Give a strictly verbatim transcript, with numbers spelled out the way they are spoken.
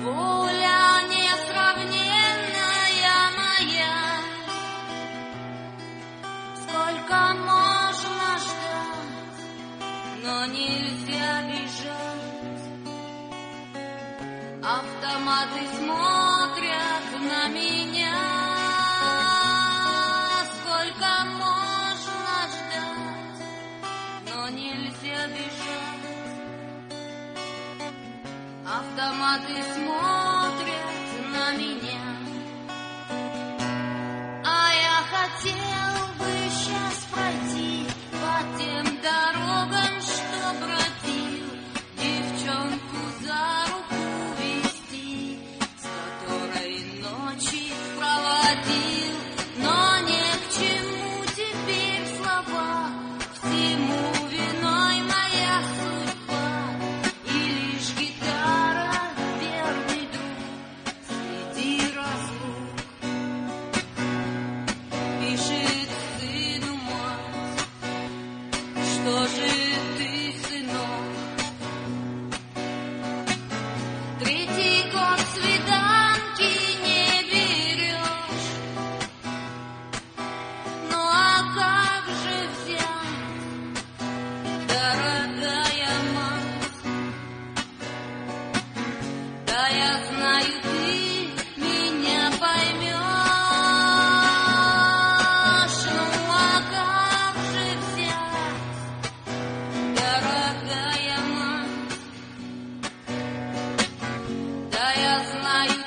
воля несравненная моя. Сколько можно ждать, но нельзя бежать. Автоматы смотрят на меня. Сколько можно ждать, но нельзя бежать. Автоматы смотрят на меня. А я хотел бы сейчас пройти по тем дорогам, что бродил, девчонку за руку вести, с которой ночи проводил. Но не к чему теперь слова, всему виной моя судьба, и лишь гитара верный друг среди разлук. Пишет сыну мать: что же ты, сынок? Третий год свиданки не берешь. Ну а как же взять, дорогая мать? Да я знаю, ты меня поймешь. Ну а как же взять, дорогая мать? Да я знаю,